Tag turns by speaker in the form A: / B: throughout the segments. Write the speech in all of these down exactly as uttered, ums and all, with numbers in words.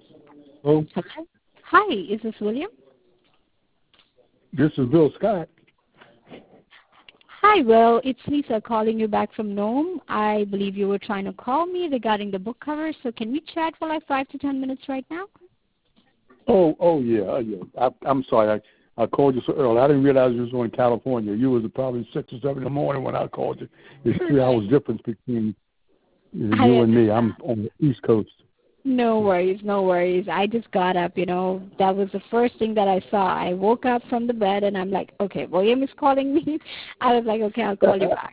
A: Oh,
B: Hello? Hi, is this William?
A: this is Bill Scott.
B: Hi, Will. It's Lisa calling you back from Nome. I believe you were trying to call me regarding the book cover, so can we chat for like five to ten minutes right now?
A: Oh, oh yeah, uh, yeah. I, I'm sorry, I, I called you so early. I didn't realize you was in California. You was probably six or seven in the morning when I called you. There's three hours difference between you
B: I
A: and me.
B: understand.
A: I'm on the East Coast.
B: No worries, no worries. I just got up, you know. That was the first thing that I saw. I woke up from the bed and I'm like, okay, William is calling me. I was like, okay, I'll call you back.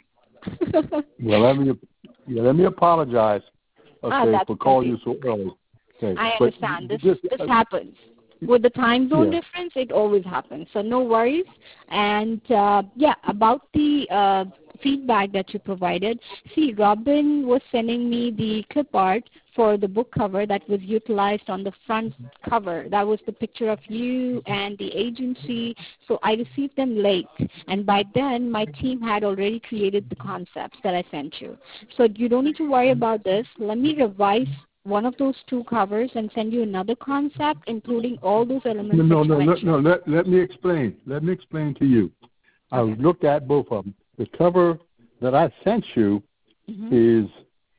A: Well, let me yeah, let me apologize,
B: ah,
A: okay,
B: that's
A: for calling
B: okay.
A: you so early. Okay,
B: I
A: but
B: understand. This
A: just
B: this
A: uh,
B: happens. With the time zone
A: yeah,
B: difference, it always happens. So no worries. And uh, yeah, about the uh, feedback that you provided. See, Robin was sending me the clip art for the book cover that was utilized on the front cover. That was the picture of you and the agency. So I received them late. And by then, my team had already created the concepts that I sent you. So you don't need to worry about this. Let me revise one of those two covers and send you another concept, including all those
A: no,
B: elements that
A: no,
B: you
A: no, no,
B: mentioned.
A: no. Let let me explain. Let me explain to you. I
B: Okay.
A: looked at both of them. The cover that I sent you
B: Mm-hmm.
A: is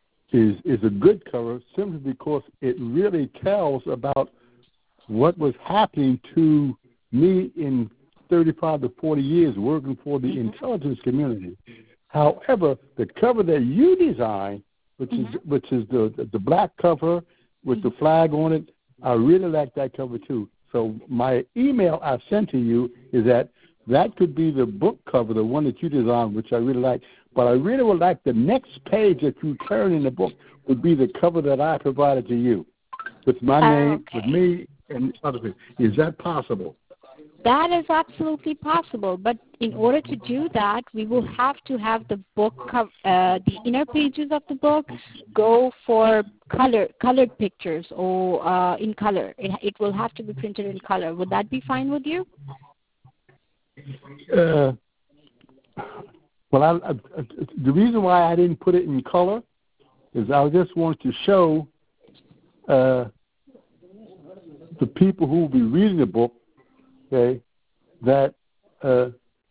A: is is a good cover simply because it really tells about what was happening to me in thirty-five to forty years working for the
B: Mm-hmm.
A: intelligence community. However, the cover that you designed, which is
B: Mm-hmm.
A: which is the the, the black cover with
B: Mm-hmm.
A: the flag on it, I really like that cover too. So my email I sent to you is that that could be the book cover, the one that you designed, which I really like. But I really would like the next page that you turn in the book would be the cover that I provided to you, with my name, with
B: Okay.
A: me, and other things. Is that possible?
B: That is absolutely possible, but in order to do that, we will have to have the book, co- uh, the inner pages of the book, go for color, colored pictures or uh, in color. It, it will have to be printed in color. Would that be fine with you?
A: Uh, well, I, I, the reason why I didn't put it in color is I just wanted to show uh, the people who will be reading the book, okay, that uh,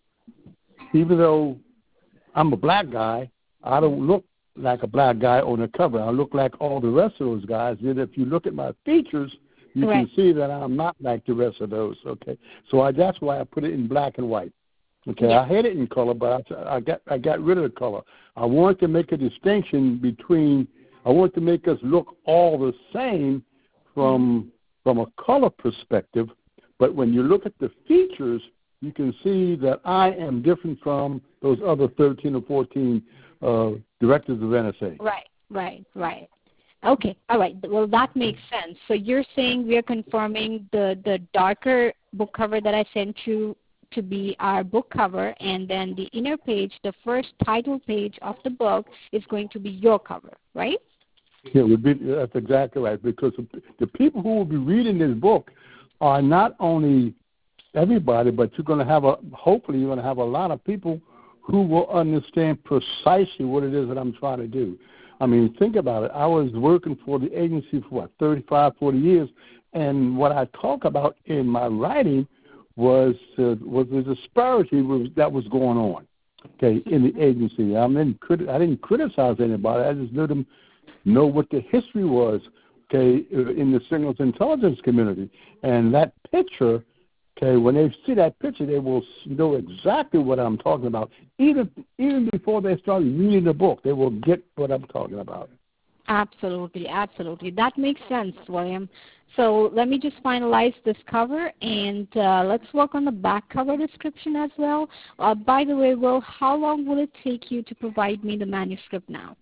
A: even though I'm a black guy, I don't look like a black guy on the cover. I look like all the rest of those guys. And if you look at my features, you
B: Right.
A: can see that I'm not like the rest of those. Okay, so I, that's why I put it in black and white. Okay,
B: Yes.
A: I had it in color, but I, I got I got rid of the color. I wanted to make a distinction between. I wanted to make us look all the same from from a color perspective, but when you look at the features, you can see that I am different from those other thirteen or fourteen uh, directors of N S A.
B: Right, right, right. Okay, all right. Well, that makes sense. So you're saying we are confirming the, the darker book cover that I sent you to be our book cover, and then the inner page, the first title page of the book, is going to be your cover, right?
A: Yeah, would be, that's exactly right, because the people who will be reading this book are not only everybody, but you're going to have a, hopefully you're going to have a lot of people who will understand precisely what it is that I'm trying to do. I mean, think about it. I was working for the agency for, what, thirty-five, forty years, and what I talk about in my writing was uh, was the disparity was, that was going on, okay, in the agency. I didn't, I didn't criticize anybody. I just let them know what the history was, okay, in the signals intelligence community. And that picture, okay, when they see that picture, they will know exactly what I'm talking about. Even even before they start reading the book, they will get what I'm talking about.
B: Absolutely, absolutely. That makes sense, William. So let me just finalize this cover, and uh, let's work on the back cover description as well. Uh, by the way, Will, how long will it take you to provide me the manuscript now?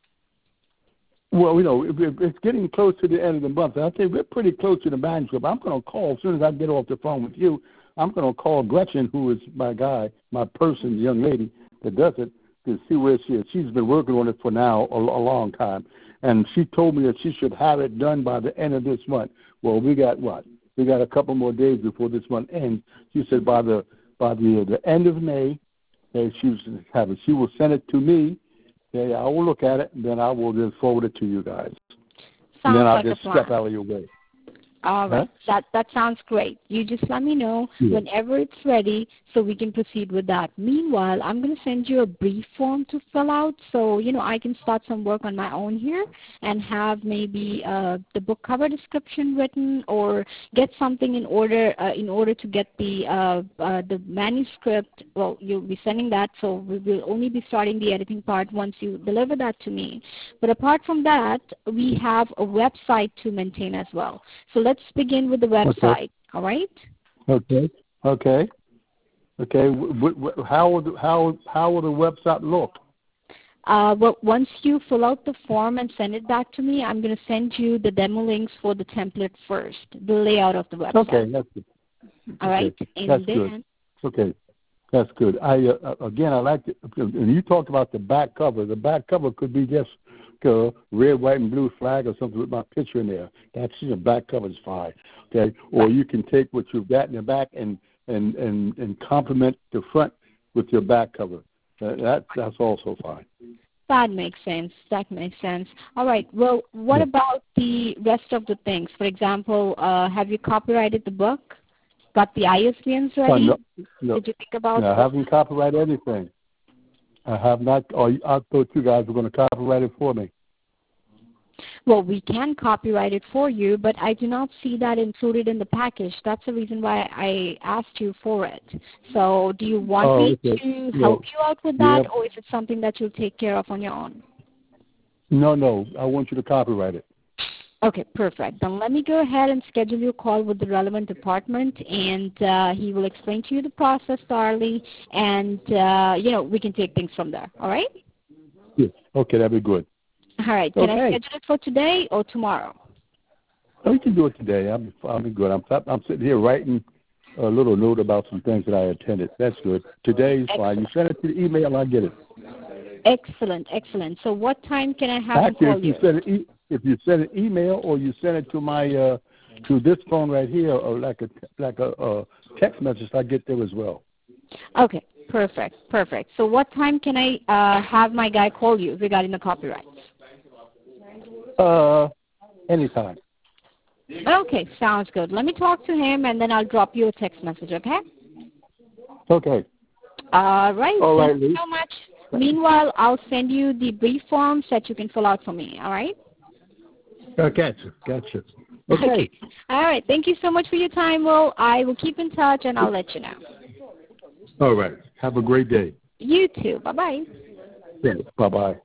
A: Well, you know, it, it, it's getting close to the end of the month. I think we're pretty close to the manuscript. I'm going to call as soon as I get off the phone with you. I'm going to call Gretchen, who is my guy, my person, the young lady that does it, to see where she is. She's been working on it for now a, a long time, and she told me that she should have it done by the end of this month. Well, we got what? We got a couple more days before this month ends. She said by the by the uh, the end of May, uh, she was have it. She will send it to me. Okay, I will look at it, and then I will just forward it to you guys. And then
B: Sounds
A: I'll
B: like a
A: just step
B: plan.
A: out of your way.
B: All right.
A: Huh?
B: That that sounds great. You just let me know
A: Yeah.
B: whenever it's ready so we can proceed with that. Meanwhile, I'm going to send you a brief form to fill out so, you know, I can start some work on my own here and have maybe uh, the book cover description written or get something in order uh, in order to get the uh, uh, the manuscript. Well, you'll be sending that, so we will only be starting the editing part once you deliver that to me. But apart from that, we have a website to maintain as well. So let's begin with the website,
A: Okay.
B: all right?
A: Okay. Okay. Okay. W- w- how will the, how how will the website look?
B: Uh, well, once you fill out the form and send it back to me, I'm going to send you the demo links for the template first, the layout of the website.
A: Okay, that's good.
B: All right,
A: Okay.
B: and
A: That's
B: then
A: good. Okay. That's good. I uh, again, I like to. And you talked about the back cover. The back cover could be just a red, white, and blue flag or something with my picture in there. That's the back cover is fine. Okay. Or you can take what you've got in the back and and and and complement the front with your back cover. Uh, that that's also fine.
B: that makes sense. That makes sense. All right. Well, what
A: Yeah.
B: about the rest of the things? For example, uh, have you copyrighted the book? Got the I S B Ns ready?
A: Uh, no, no,
B: Did you think about?
A: no, I haven't copyrighted anything. I have not. Or I thought you guys were going to copyright it for me.
B: Well, we can copyright it for you, but I do not see that included in the package. That's the reason why I asked you for it. So do you want
A: Oh,
B: me
A: okay.
B: to
A: Yeah.
B: help you out with that,
A: Yeah.
B: or is it something that you'll take care of on your own?
A: No, no. I want you to copyright it.
B: Okay, perfect. Then let me go ahead and schedule your call with the relevant department, and uh, he will explain to you the process thoroughly, and, uh, you know, we can take things from there. All right?
A: Yes. Okay, that'd be good.
B: All right. Can
A: Okay.
B: I schedule it for today or tomorrow?
A: Oh, you can do it today. I'm, I'll be good. I'm, I'm sitting here writing a little note about some things that I attended. That's good. Today's fine. You send it to the email, I'll get it.
B: Excellent, excellent. So what time can I have
A: Actually,
B: him call
A: if you
B: you?
A: send it, e- if you send an email or you send it to my uh, to this phone right here, or like a like a, a text message, I get there as well.
B: Okay, perfect, perfect. So what time can I uh, have my guy call you regarding the copyrights?
A: Uh, anytime.
B: Okay, sounds good. Let me talk to him, and then I'll drop you a text message, okay?
A: Okay.
B: All right.
A: All right,
B: Thank you
A: Lee.
B: so much. Meanwhile, I'll send you the brief forms that you can fill out for me, all right?
A: Uh, gotcha. Gotcha. Okay.
B: Okay. All right. Thank you so much for your time, Will. I will keep in touch, and I'll let you know.
A: All right. Have a great day.
B: You too. Bye-bye.
A: Yeah. Bye-bye.